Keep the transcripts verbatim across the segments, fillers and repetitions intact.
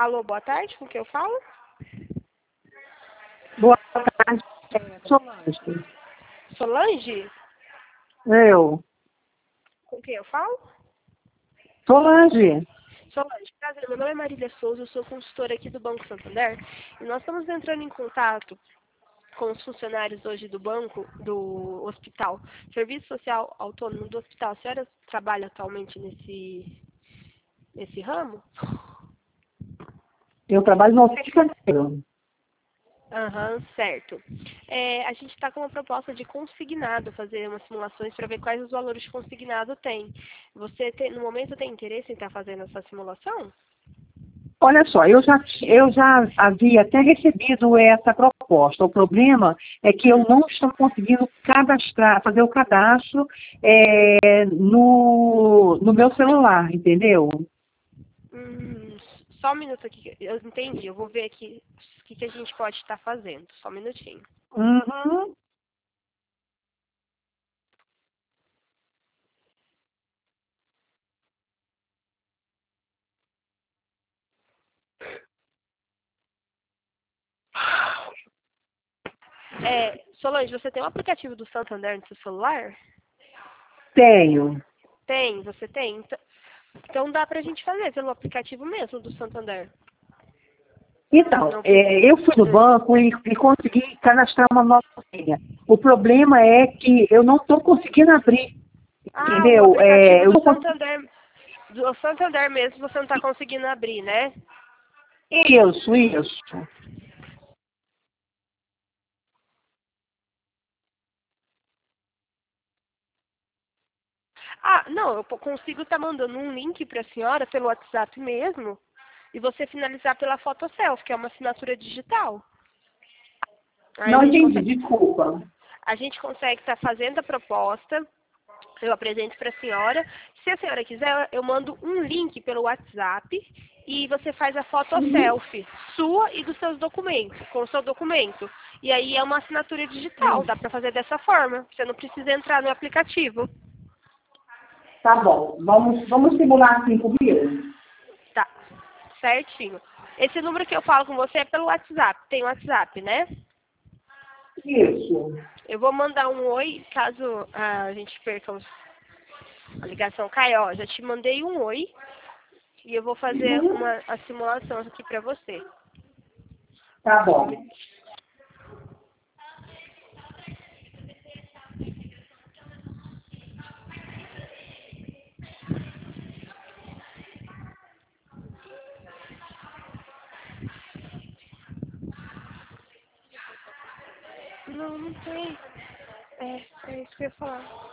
Alô, boa tarde, com quem eu falo? Boa tarde, é, Solange. Solange? Eu. Com quem eu falo? Solange. Solange, prazer, meu nome é Marília Souza, eu sou consultora aqui do Banco Santander e nós estamos entrando em contato com os funcionários hoje do banco, do hospital, Serviço Social Autônomo do hospital. A senhora trabalha atualmente nesse, nesse ramo? Eu trabalho no Ofício Canteiro. Aham, certo. É, a gente está com uma proposta de consignado, fazer umas simulações para ver quais os valores de consignado tem. Você, tem, no momento, tem interesse em estar fazendo essa simulação? Olha só, eu já, eu já havia até recebido essa proposta. O problema é que eu não estou conseguindo cadastrar, fazer o cadastro é, no, no meu celular, entendeu? Hum, só um minuto aqui, eu entendi. Eu vou ver aqui o que, que a gente pode estar fazendo. Só um minutinho. Uhum. É, Solange, você tem um aplicativo do Santander no seu celular? Tenho. Tem, você tem? Então, então dá pra gente fazer pelo aplicativo mesmo do Santander. Então, Não é, precisa. eu fui no banco e, e consegui cadastrar uma nova senha. O problema é que eu não estou conseguindo abrir, Ah, o entendeu? É, aplicativo eu do não consigo. Santander, do Santander mesmo você não está conseguindo abrir, né? Isso, isso. Ah, não, eu po- consigo estar mandando um link para a senhora pelo WhatsApp mesmo e você finalizar pela foto selfie, que é uma assinatura digital. Aí a Não gente entendi, consegue, desculpa. a gente consegue estar fazendo a proposta, eu apresento para a senhora. Se a senhora quiser, eu mando um link pelo WhatsApp e você faz a foto selfie sua e dos seus documentos, com o seu documento. E aí é uma assinatura digital, dá para fazer dessa forma. Você não precisa entrar no aplicativo. Tá bom, vamos, vamos simular assim comigo? Tá, certinho. Esse número que eu falo com você é pelo WhatsApp. Tem WhatsApp, né? Isso. Eu vou mandar um oi, caso ah, a gente perca os- a ligação. Caia, ó, já te mandei um oi e eu vou fazer Uhum. uma a simulação aqui pra você. Tá Só um bom. minuto. Não, não tem. É, é isso que eu ia falar.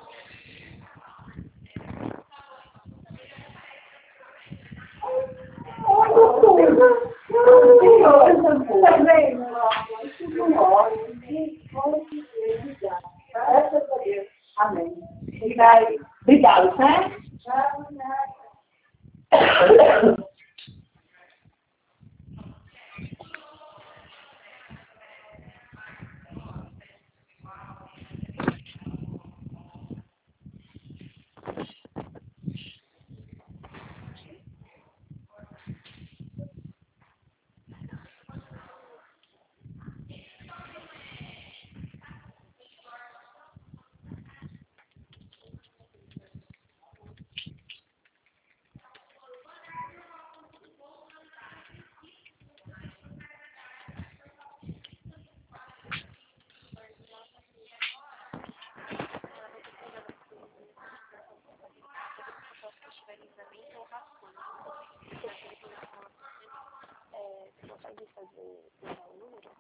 Amém. Obrigado. Obrigado, tá? Você consegue fazer o número?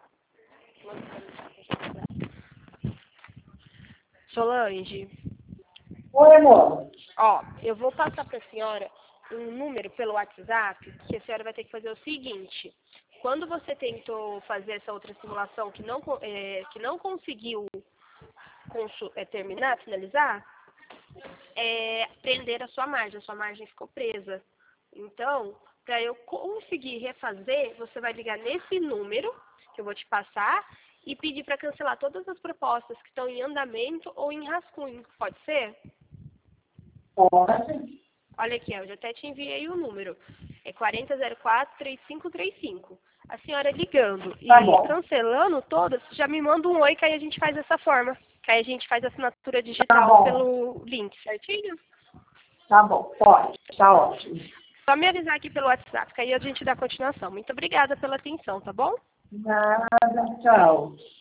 Solange, Oi, amor. ó, eu vou passar para a senhora um número pelo WhatsApp, que a senhora vai ter que fazer o seguinte. Quando você tentou fazer essa outra simulação que não, co- é, que não conseguiu consu- é, terminar, finalizar, é, prender a sua margem. A sua margem ficou presa. Então, para eu conseguir refazer, você vai ligar nesse número que eu vou te passar e pedir para cancelar todas as propostas que estão em andamento ou em rascunho. Pode ser? Pode. Olha aqui, ó, eu já até te enviei o número. É quatro zero zero quatro, três cinco três cinco. A senhora ligando e Tá bom. cancelando todas, já me manda um oi que aí a gente faz dessa forma. Que aí a gente faz a assinatura Tá digital bom. pelo link, certinho? Tá bom, pode. Tá ótimo. Só me avisar aqui pelo WhatsApp, que aí a gente dá continuação. Muito obrigada pela atenção, tá bom? Nada, tchau.